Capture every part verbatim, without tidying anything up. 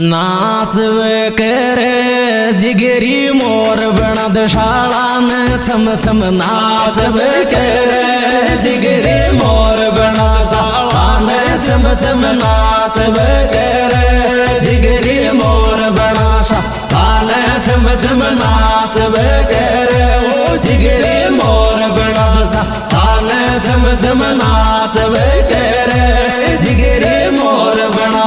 नाच करे जिगरी मोर बनद शालान छम छम नाच करे जिगरी मोर बना शालान छम छम नाच करे जिगरी मोर बना शालान छम छम नाच करे जिगरी मोर बनद शालान छम छम नाच करे जिगरी मोर बना।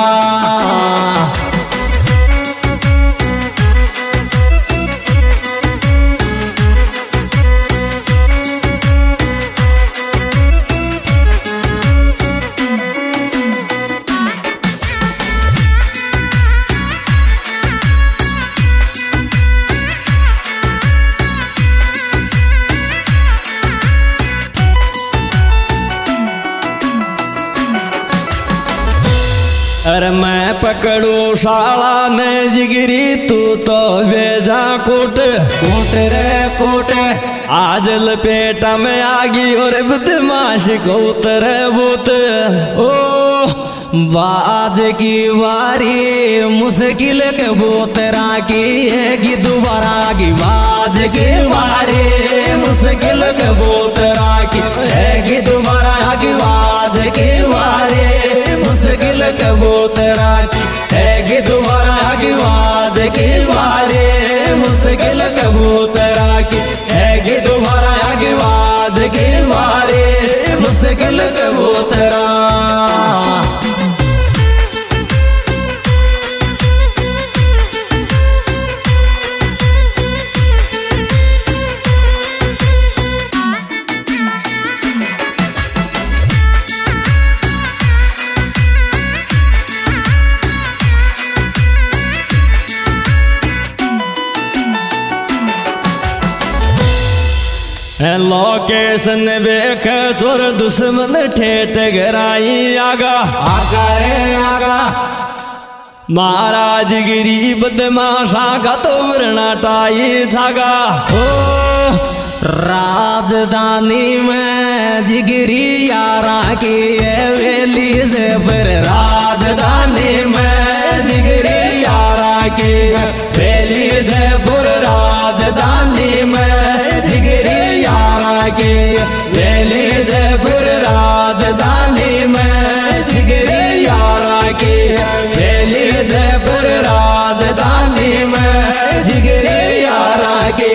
अरे मैं पकड़ू शाला ने जिगरी तू तो बेजा कोट कोट रे कोट आज लपेटा में आगी और बदमाश को उतर भूत ओ बाज की वारी मुश्किल के बोतरा की है दोबारा की बाज की वारी मुश्किल के बोतरा की है दोबारा की बाज की वारी मुश्किल कबूतरा की है दोबारा की बाज की वारी मुश्किल कबूतरा की है दोबारा की बाज की वारी मुश्किल कबूतरा। लोकेशन बेख चोर दुश्मन ठेठ गराई आगा आगा रे आगा महाराज गिरी बदमाशा का तो वरनाटाई जागा ओ राजधानी में जिगरी यारा की वेली से फिर राजधानी में जिगरी यारा की वेली से फिर राजधानी में जिगरी यारा की वेली से फिर राजधानी में जिगरी यारा की वेली से फिर राजधानी में जिगरी यारा की।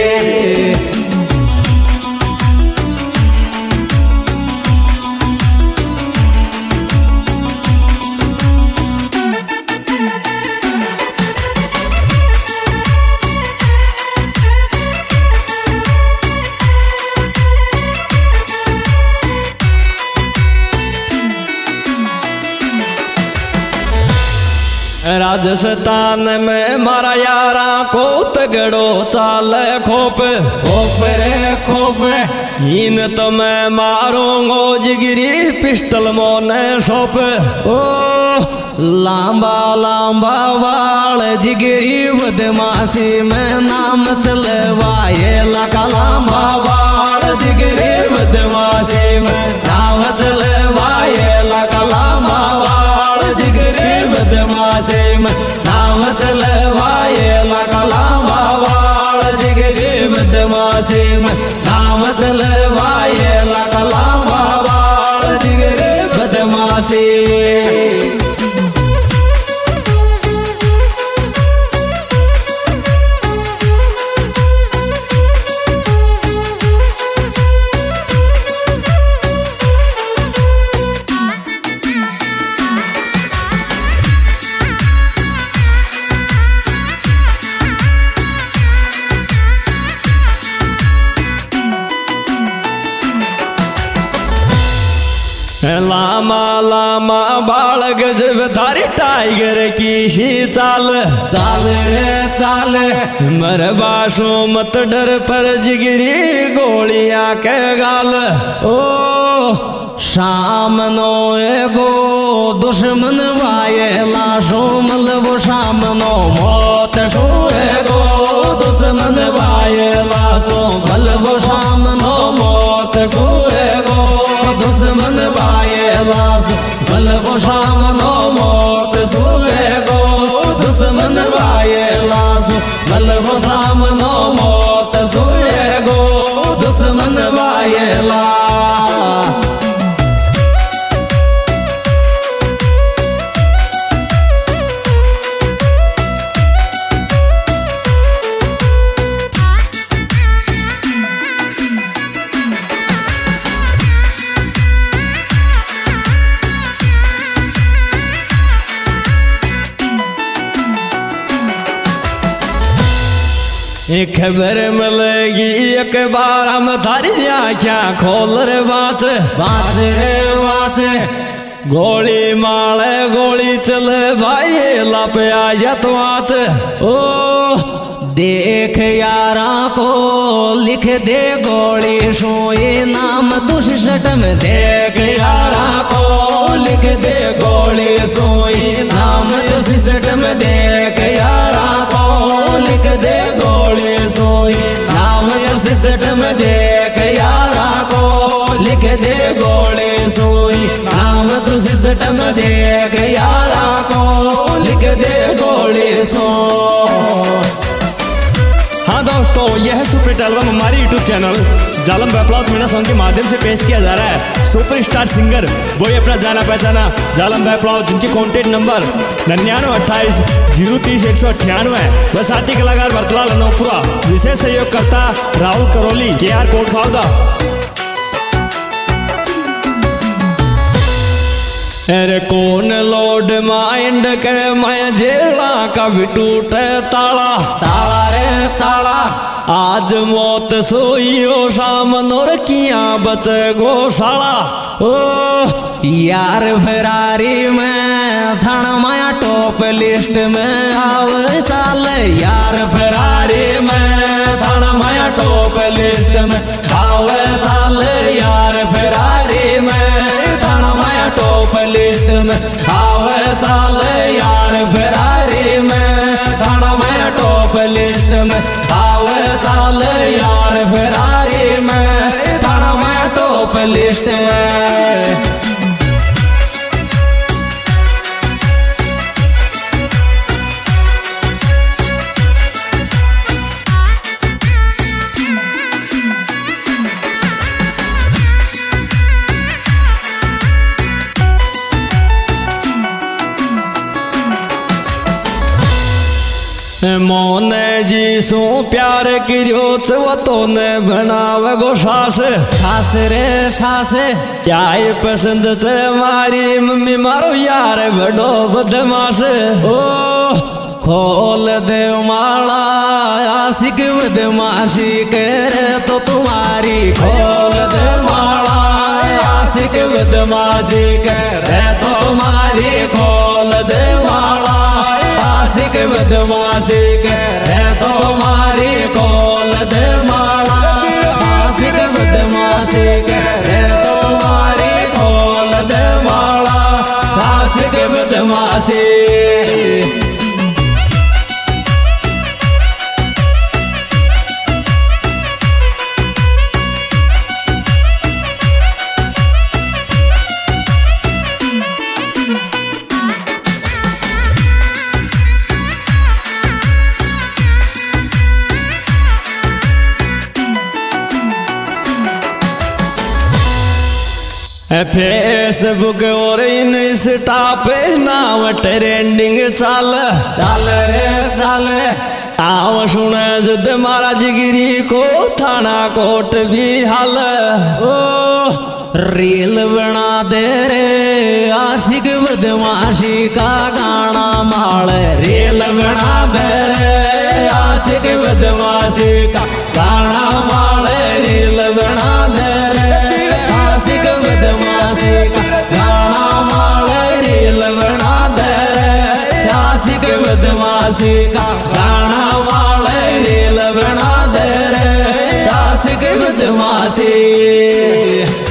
राजस्थान में मारा यारा को तगड़ो चाल खोप खोप रे खोप इन तो मैं मारूंगो जिगरी पिस्टल मोने सोप ओ लांबा लांबा वाल जिगरी बदमाशी में नाम चलवाए लका लांबा वाल जिगरी बदमाशी में नाम चलवाए लका लांबा वाल जिगरी बदमाशी में नाम चलवाए लका लांबा वाल जिगरी बदमाशी में नाम चलवाए लका लांबा वाल जिगरी बदमाशी। लामा लामा बाल गजब थारी टाइगर की शी चाल चाल रे चाल मरबाशो मत डर पर जिगरी गोलियां के गाल ओ शाम नो एगो दुश्मन वाये लाशो मलबो शाम नो मौत शो एगो दुश्मन वाये लाशो मलबो शाम नो मौत शो एगो दुश्मन वाये लाश मलबो शाम नो मौत शो एगो दुश्मन वायला सो मलबो सामनो मौत सोए गो दुश्मन वायला एक खबर मिलेगी एक बार हम थारी क्या खोल रे बात बात रे बात गोली माले गोली चले भाई लापे आया तो आत ओ देख यारा को लिख दे गोली सोए नाम दुष्ट में देख यारा को लिख दे गोली सोई नाम दुष्ट में देख यारा को लिख दे गोली सोई नाम दुष्ट में देख यारा को लिख दे गोली सोई नाम दुष्ट में देख यारा को लिख दे गोली सो। हाँ दोस्तों, यह है सुपर एल्बम हमारे यूट्यूब चैनल जालम बैपलाउत मीना सॉन्ग के माध्यम से पेश किया जा रहा है। सुपरस्टार सिंगर वही अपना जाना पहचाना जालम बैपलाउत, जिनके कॉन्टेक्ट नंबर निन्यानवे अट्ठाईस जीरो तीस एक सौ अट्ठानवे व साथी कलाकार बरतलाल अनोपुरा। विशेष सहयोगकर्ता राहुल करोली के आर कोट खाओदा। अरे कौन लोड माइंड के मैं जेला का भी टूटे ताला ताला रे ताला आज मौत सोई हो शाम नोर किया बचे गौशाला। ओ यार फरारी में थन माया टॉप लिस्ट में आव चाल यार फरारी में थन माया टॉप लिस्ट में आव चाल यार फरारी में थन माया टॉप लिस्ट में आव चाल यार फरारी में थन माया टॉप लिस्ट में आव चाल यार फरारी में थन माया टॉप लिस्ट में। मोने जी सो प्यार करियो वो तो ने बनावे गो सास सास रे सास क्या पसंद से मारी मम्मी मारो यार बड़ो बदमाश। ओ खोल दे माला आशिक बदमाशी करे तो तुम्हारी खोल दे माला आशिक बदमाशी करे तो तुम्हारी खोल दे माला आशिक बदमाशी करे तो तुम्हारी खोल दे माला आशिक बदमाशी करे तो तुम्हारी खोल दे माला आशिक बदमाशी। फेसबुक और इंस्टा पे नाम ट्रेंडिंग चाल चाल रे चाल आव सुने जद मारा जिगरी को थाना कोट भी हाल। ओ रील बना दे रे आशिक बदमाशी का गाना माल रील बना दे रे आशिक बदमाशी का गाना माल रील बना दे रे आशिक बदमाशी का गाना माल रील बना दे रे आशिक बदमाशी का गाना माल रील बना दे रे आशिक बदमाशी।